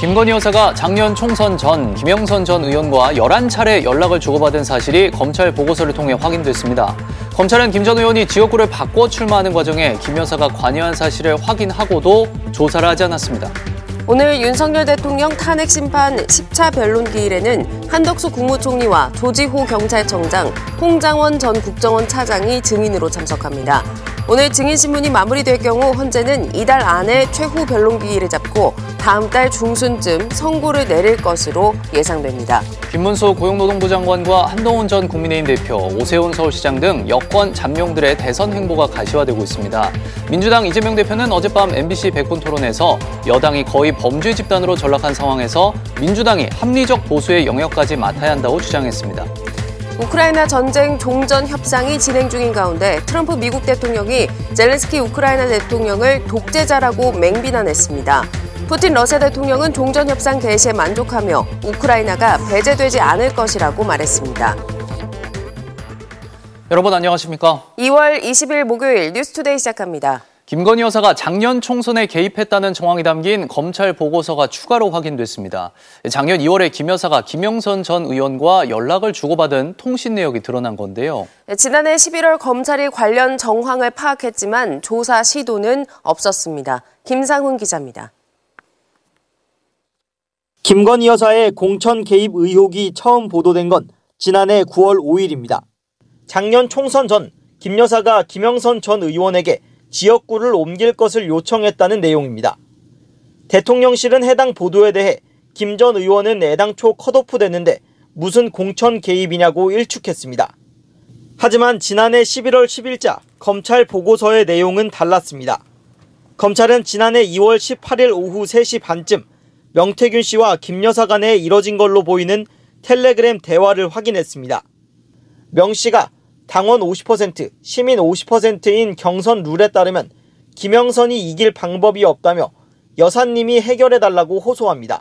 김건희 여사가 작년 총선 전 김영선 전 의원과 11차례 연락을 주고받은 사실이 검찰 보고서를 통해 확인됐습니다. 검찰은 김 전 의원이 지역구를 바꿔 출마하는 과정에 김 여사가 관여한 사실을 확인하고도 조사를 하지 않았습니다. 오늘 윤석열 대통령 탄핵 심판 10차 변론 기일에는 한덕수 국무총리와 조지호 경찰청장, 홍장원 전 국정원 차장이 증인으로 참석합니다. 오늘 증인신문이 마무리될 경우 헌재는 이달 안에 최후 변론 기일을 잡고 다음 달 중순쯤 선고를 내릴 것으로 예상됩니다. 김문수 고용노동부 장관과 한동훈 전 국민의힘 대표, 오세훈 서울시장 등 여권 잠룡들의 대선 행보가 가시화되고 있습니다. 민주당 이재명 대표는 어젯밤 MBC 백분 토론에서 여당이 거의 범죄 집단으로 전락한 상황에서 민주당이 합리적 보수의 영역까지 맡아야 한다고 주장했습니다. 우크라이나 전쟁 종전 협상이 진행 중인 가운데 트럼프 미국 대통령이 젤렌스키 우크라이나 대통령을 독재자라고 맹비난했습니다. 푸틴 러시아 대통령은 종전 협상 개시에 만족하며 우크라이나가 배제되지 않을 것이라고 말했습니다. 여러분 안녕하십니까? 2월 20일 목요일 뉴스투데이 시작합니다. 김건희 여사가 작년 총선에 개입했다는 정황이 담긴 검찰 보고서가 추가로 확인됐습니다. 작년 2월에 김 여사가 김영선 전 의원과 연락을 주고받은 통신 내역이 드러난 건데요. 지난해 11월 검찰이 관련 정황을 파악했지만 조사 시도는 없었습니다. 김상훈 기자입니다. 김건희 여사의 공천 개입 의혹이 처음 보도된 건 지난해 9월 5일입니다. 작년 총선 전 김 여사가 김영선 전 의원에게 지역구를 옮길 것을 요청했다는 내용입니다. 대통령실은 해당 보도에 대해 김 전 의원은 애당초 컷오프됐는데 무슨 공천 개입이냐고 일축했습니다. 하지만 지난해 11월 10일자 검찰 보고서의 내용은 달랐습니다. 검찰은 지난해 2월 18일 오후 3시 반쯤 명태균 씨와 김 여사 간에 이뤄진 걸로 보이는 텔레그램 대화를 확인했습니다. 명 씨가 당원 50%, 시민 50%인 경선 룰에 따르면 김영선이 이길 방법이 없다며 여사님이 해결해달라고 호소합니다.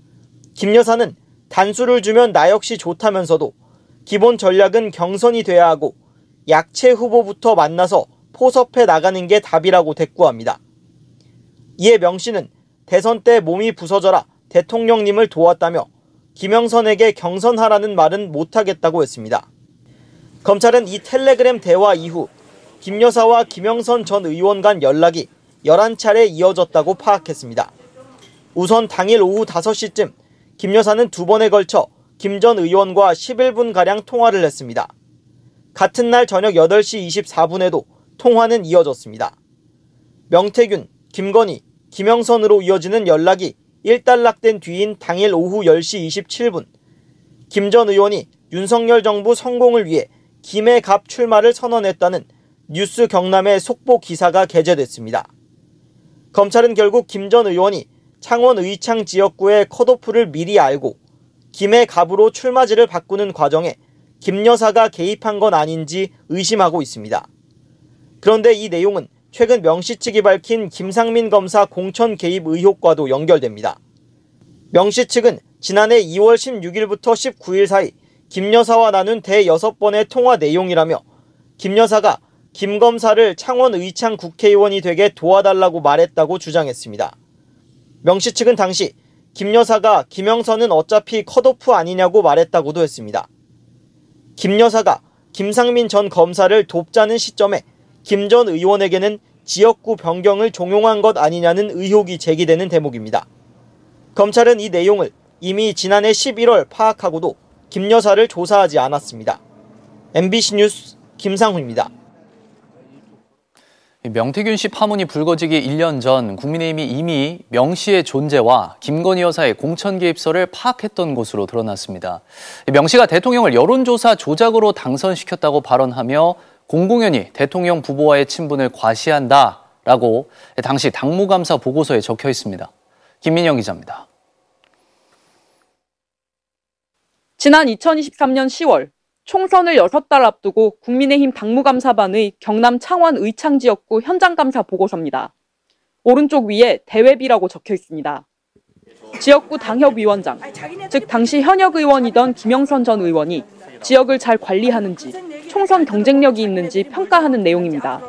김 여사는 단수를 주면 나 역시 좋다면서도 기본 전략은 경선이 돼야 하고 약체 후보부터 만나서 포섭해 나가는 게 답이라고 대꾸합니다. 이에 명 씨는 대선 때 몸이 부서져라 대통령님을 도왔다며 김영선에게 경선하라는 말은 못하겠다고 했습니다. 검찰은 이 텔레그램 대화 이후 김 여사와 김영선 전 의원 간 연락이 11차례 이어졌다고 파악했습니다. 우선 당일 오후 5시쯤 김 여사는 2번에 걸쳐 김 전 의원과 11분가량 통화를 했습니다. 같은 날 저녁 8시 24분에도 통화는 이어졌습니다. 명태균, 김건희, 김영선으로 이어지는 연락이 일단락된 뒤인 당일 오후 10시 27분 김 전 의원이 윤석열 정부 성공을 위해 김해 갑 출마를 선언했다는 뉴스 경남의 속보 기사가 게재됐습니다. 검찰은 결국 김 전 의원이 창원 의창 지역구의 컷오프를 미리 알고 김해 갑으로 출마지를 바꾸는 과정에 김 여사가 개입한 건 아닌지 의심하고 있습니다. 그런데 이 내용은 최근 명 씨 측이 밝힌 김상민 검사 공천 개입 의혹과도 연결됩니다. 명 씨 측은 지난해 2월 16일부터 19일 사이 김 여사와 나눈 대6번의 통화 내용이라며 김 여사가 김 검사를 창원 의창 국회의원이 되게 도와달라고 말했다고 주장했습니다. 명 씨 측은 당시 김 여사가 김영선은 어차피 컷오프 아니냐고 말했다고도 했습니다. 김 여사가 김상민 전 검사를 돕자는 시점에 김 전 의원에게는 지역구 변경을 종용한 것 아니냐는 의혹이 제기되는 대목입니다. 검찰은 이 내용을 이미 지난해 11월 파악하고도 김 여사를 조사하지 않았습니다. MBC 뉴스 김상훈입니다. 명태균 씨 파문이 불거지기 1년 전 국민의힘이 이미 명 씨의 존재와 김건희 여사의 공천 개입설을 파악했던 것으로 드러났습니다. 명 씨가 대통령을 여론조사 조작으로 당선시켰다고 발언하며 공공연히 대통령 부부와의 친분을 과시한다라고 당시 당무감사 보고서에 적혀 있습니다. 김민영 기자입니다. 지난 2023년 10월 총선을 6달 앞두고 국민의힘 당무감사반의 경남 창원 의창 지역구 현장감사 보고서입니다. 오른쪽 위에 대외비라고 적혀 있습니다. 지역구 당협위원장, 즉 당시 현역 의원이던 김영선 전 의원이 지역을 잘 관리하는지, 총선 경쟁력이 있는지 평가하는 내용입니다.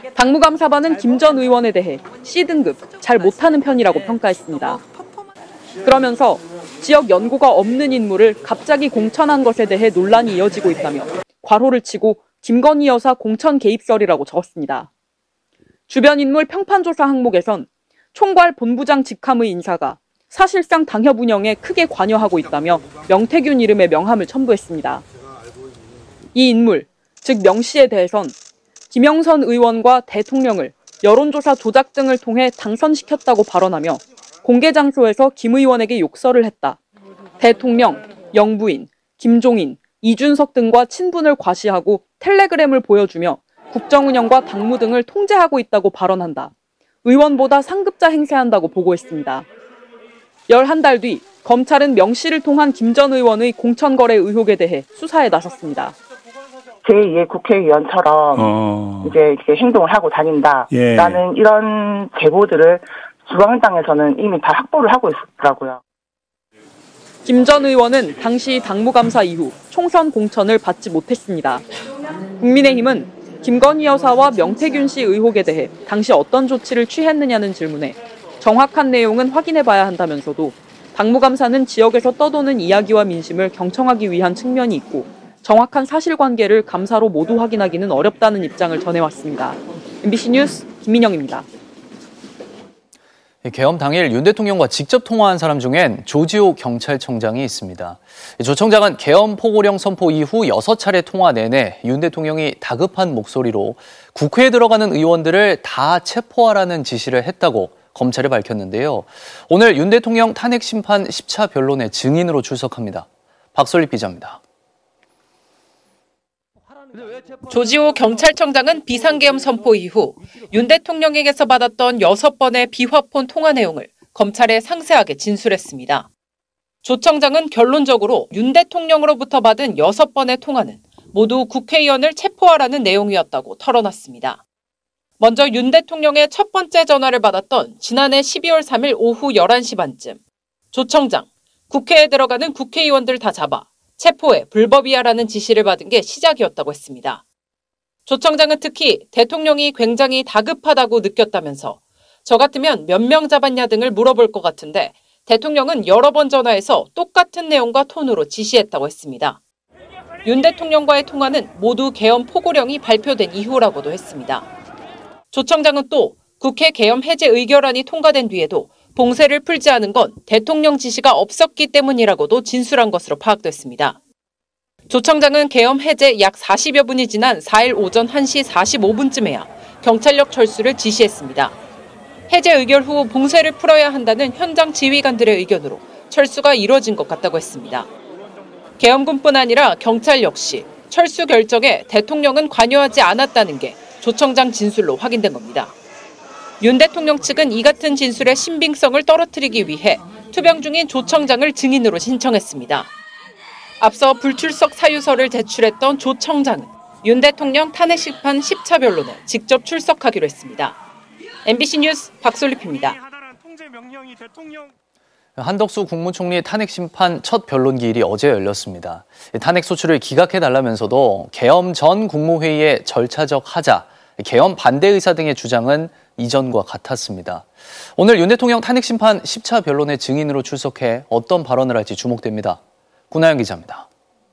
당무감사반은 김 전 의원에 대해 C등급, 잘 못하는 편이라고 평가했습니다. 그러면서 지역 연고가 없는 인물을 갑자기 공천한 것에 대해 논란이 이어지고 있다며 괄호를 치고 김건희 여사 공천 개입설이라고 적었습니다. 주변 인물 평판조사 항목에선 총괄 본부장 직함의 인사가 사실상 당협 운영에 크게 관여하고 있다며 명태균 이름의 명함을 첨부했습니다. 이 인물, 즉 명 씨에 대해선 김영선 의원과 대통령을 여론조사 조작 등을 통해 당선시켰다고 발언하며 공개 장소에서 김 의원에게 욕설을 했다. 대통령, 영부인, 김종인, 이준석 등과 친분을 과시하고 텔레그램을 보여주며 국정운영과 당무 등을 통제하고 있다고 발언한다. 의원보다 상급자 행세한다고 보고했습니다. 11달 뒤 검찰은 명 씨를 통한 김 전 의원의 공천거래 의혹에 대해 수사에 나섰습니다. 제2의 국회의원처럼 이제 이렇게 행동을 하고 다닌다라는 이런 제보들을 중앙당에서는 이미 다 확보를 하고 있었더라고요. 김 전 의원은 당시 당무감사 이후 총선 공천을 받지 못했습니다. 국민의힘은 김건희 여사와 명태균 씨 의혹에 대해 당시 어떤 조치를 취했느냐는 질문에 정확한 내용은 확인해봐야 한다면서도 당무감사는 지역에서 떠도는 이야기와 민심을 경청하기 위한 측면이 있고 정확한 사실관계를 감사로 모두 확인하기는 어렵다는 입장을 전해왔습니다. MBC 뉴스 김민영입니다. 계엄 당일 윤 대통령과 직접 통화한 사람 중엔 조지호 경찰청장이 있습니다. 조 청장은 계엄 포고령 선포 이후 6차례 통화 내내 윤 대통령이 다급한 목소리로 국회에 들어가는 의원들을 다 체포하라는 지시를 했다고 검찰에 밝혔는데요. 오늘 윤 대통령 탄핵 심판 10차 변론에 증인으로 출석합니다. 박솔립 기자입니다. 조지호 경찰청장은 비상계엄 선포 이후 윤 대통령에게서 받았던 6번의 비화폰 통화 내용을 검찰에 상세하게 진술했습니다. 조 청장은 결론적으로 윤 대통령으로부터 받은 6번의 통화는 모두 국회의원을 체포하라는 내용이었다고 털어놨습니다. 먼저 윤 대통령의 첫 번째 전화를 받았던 지난해 12월 3일 오후 11시 반쯤 조 청장, 국회에 들어가는 국회의원들 다 잡아 체포해 불법이야라는 지시를 받은 게 시작이었다고 했습니다. 조 청장은 특히 대통령이 굉장히 다급하다고 느꼈다면서 저 같으면 몇 명 잡았냐 등을 물어볼 것 같은데 대통령은 여러 번 전화해서 똑같은 내용과 톤으로 지시했다고 했습니다. 윤 대통령과의 통화는 모두 계엄 포고령이 발표된 이후라고도 했습니다. 조 청장은 또 국회 계엄 해제 의결안이 통과된 뒤에도 봉쇄를 풀지 않은 건 대통령 지시가 없었기 때문이라고도 진술한 것으로 파악됐습니다. 조 청장은 계엄 해제 약 40여 분이 지난 4일 오전 1시 45분쯤에야 경찰력 철수를 지시했습니다. 해제 의결 후 봉쇄를 풀어야 한다는 현장 지휘관들의 의견으로 철수가 이뤄진 것 같다고 했습니다. 계엄군뿐 아니라 경찰 역시 철수 결정에 대통령은 관여하지 않았다는 게 조 청장 진술로 확인된 겁니다. 윤 대통령 측은 이 같은 진술의 신빙성을 떨어뜨리기 위해 투병 중인 조 청장을 증인으로 신청했습니다. 앞서 불출석 사유서를 제출했던 조 청장은 윤 대통령 탄핵 심판 10차 변론에 직접 출석하기로 했습니다. MBC 뉴스 박솔립입니다. 한덕수 국무총리 탄핵 심판 첫 변론 기일이 어제 열렸습니다. 탄핵 소추를 기각해달라면서도 계엄 전 국무회의의 절차적 하자, 계엄 반대 의사 등의 주장은 이전과 같았습니다. 오늘 윤 대통령 탄핵 심판 10차 변론의 증인으로 출석해 어떤 발언을 할지 주목됩니다. 구나영 기자입니다.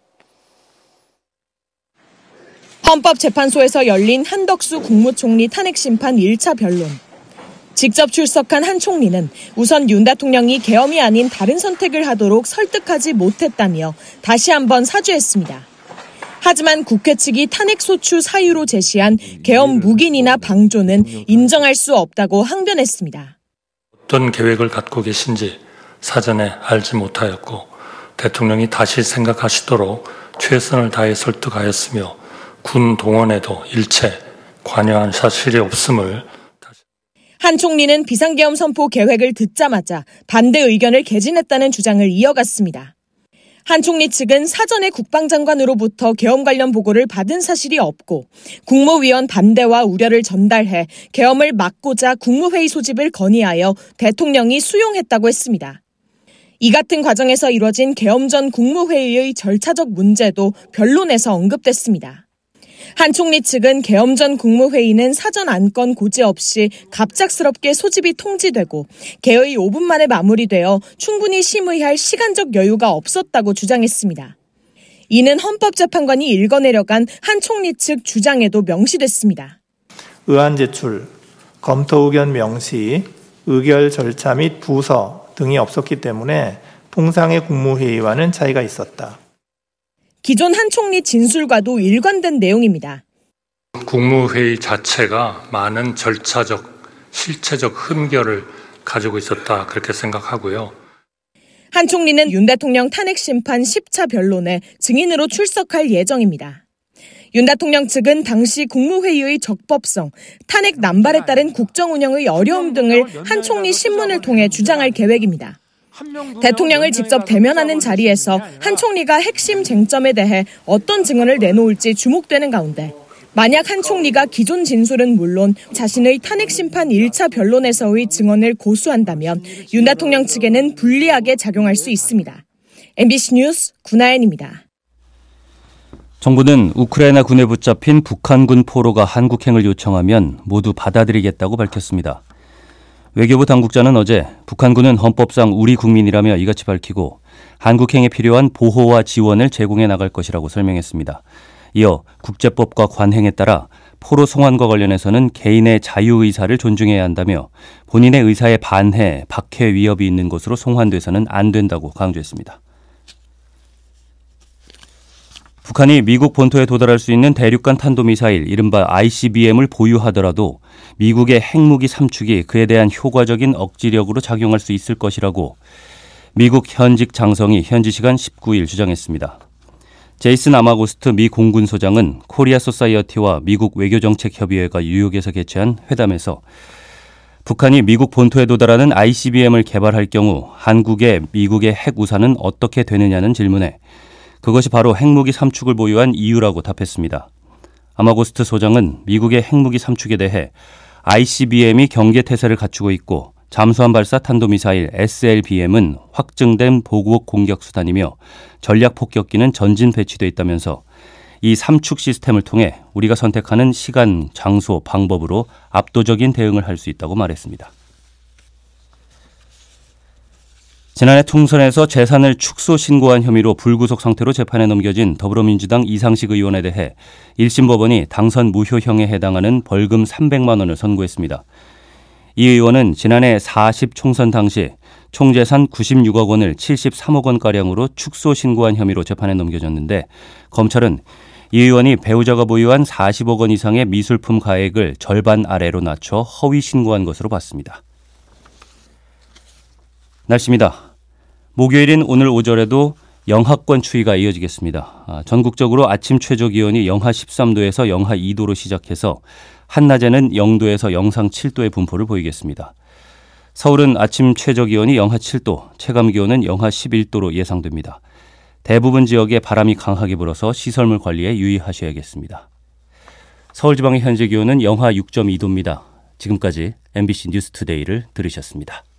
헌법재판소에서 열린 한덕수 국무총리 탄핵 심판 1차 변론. 직접 출석한 한 총리는 우선 윤 대통령이 계엄이 아닌 다른 선택을 하도록 설득하지 못했다며 다시 한번 사죄했습니다. 하지만 국회 측이 탄핵소추 사유로 제시한 계엄 묵인이나 방조는 인정할 수 없다고 항변했습니다. 어떤 계획을 갖고 계신지 사전에 알지 못하였고 대통령이 다시 생각하시도록 최선을 다해 설득하였으며 군 동원에도 일체 관여한 사실이 없음을 한 총리는 비상계엄 선포 계획을 듣자마자 반대 의견을 개진했다는 주장을 이어갔습니다. 한 총리 측은 사전에 국방장관으로부터 계엄 관련 보고를 받은 사실이 없고 국무위원 반대와 우려를 전달해 계엄을 막고자 국무회의 소집을 건의하여 대통령이 수용했다고 했습니다. 이 같은 과정에서 이뤄진 계엄 전 국무회의의 절차적 문제도 변론에서 언급됐습니다. 한 총리 측은 계엄 전 국무회의는 사전 안건 고지 없이 갑작스럽게 소집이 통지되고 개의 5분 만에 마무리되어 충분히 심의할 시간적 여유가 없었다고 주장했습니다. 이는 헌법재판관이 읽어내려간 한 총리 측 주장에도 명시됐습니다. 의안 제출, 검토 의견 명시, 의결 절차 및 부서 등이 없었기 때문에 통상의 국무회의와는 차이가 있었다. 기존 한 총리 진술과도 일관된 내용입니다. 국무회의 자체가 많은 절차적, 실체적 흠결을 가지고 있었다 그렇게 생각하고요. 한 총리는 윤 대통령 탄핵 심판 10차 변론에 증인으로 출석할 예정입니다. 윤 대통령 측은 당시 국무회의의 적법성, 탄핵 남발에 따른 국정 운영의 어려움 등을 한 총리 신문을 통해 주장할 계획입니다. 대통령을 직접 대면하는 자리에서 한 총리가 핵심 쟁점에 대해 어떤 증언을 내놓을지 주목되는 가운데 만약 한 총리가 기존 진술은 물론 자신의 탄핵 심판 1차 변론에서의 증언을 고수한다면 윤 대통령 측에는 불리하게 작용할 수 있습니다. MBC 뉴스 구나연입니다. 정부는 우크라이나 군에 붙잡힌 북한군 포로가 한국행을 요청하면 모두 받아들이겠다고 밝혔습니다. 외교부 당국자는 어제 북한군은 헌법상 우리 국민이라며 이같이 밝히고 한국행에 필요한 보호와 지원을 제공해 나갈 것이라고 설명했습니다. 이어 국제법과 관행에 따라 포로 송환과 관련해서는 개인의 자유의사를 존중해야 한다며 본인의 의사에 반해, 박해 위협이 있는 곳으로 송환돼서는 안 된다고 강조했습니다. 북한이 미국 본토에 도달할 수 있는 대륙간 탄도미사일 이른바 ICBM을 보유하더라도 미국의 핵무기 삼축이 그에 대한 효과적인 억지력으로 작용할 수 있을 것이라고 미국 현직 장성이 현지 시간 19일 주장했습니다. 제이슨 아마고스트 미 공군소장은 코리아 소사이어티와 미국 외교정책협의회가 뉴욕에서 개최한 회담에서 북한이 미국 본토에 도달하는 ICBM을 개발할 경우 한국의 미국의 핵 우산은 어떻게 되느냐는 질문에 그것이 바로 핵무기 삼축을 보유한 이유라고 답했습니다. 아마고스트 소장은 미국의 핵무기 삼축에 대해 ICBM이 경계태세를 갖추고 있고 잠수함 발사 탄도미사일 SLBM은 확증된 보복 공격 수단이며 전략 폭격기는 전진 배치돼 있다면서 이 삼축 시스템을 통해 우리가 선택하는 시간, 장소, 방법으로 압도적인 대응을 할 수 있다고 말했습니다. 지난해 총선에서 재산을 축소 신고한 혐의로 불구속 상태로 재판에 넘겨진 더불어민주당 이상식 의원에 대해 1심 법원이 당선 무효형에 해당하는 벌금 300만 원을 선고했습니다. 이 의원은 지난해 40 총선 당시 총재산 96억 원을 73억 원가량으로 축소 신고한 혐의로 재판에 넘겨졌는데 검찰은 이 의원이 배우자가 보유한 40억 원 이상의 미술품 가액을 절반 아래로 낮춰 허위 신고한 것으로 봤습니다. 날씨입니다. 목요일인 오늘 오전에도 영하권 추위가 이어지겠습니다. 전국적으로 아침 최저 기온이 영하 13도에서 영하 2도로 시작해서 한낮에는 0도에서 영상 7도의 분포를 보이겠습니다. 서울은 아침 최저 기온이 영하 7도, 체감 기온은 영하 11도로 예상됩니다. 대부분 지역에 바람이 강하게 불어서 시설물 관리에 유의하셔야겠습니다. 서울지방의 현재 기온은 영하 6.2도입니다. 지금까지 MBC 뉴스투데이를 들으셨습니다.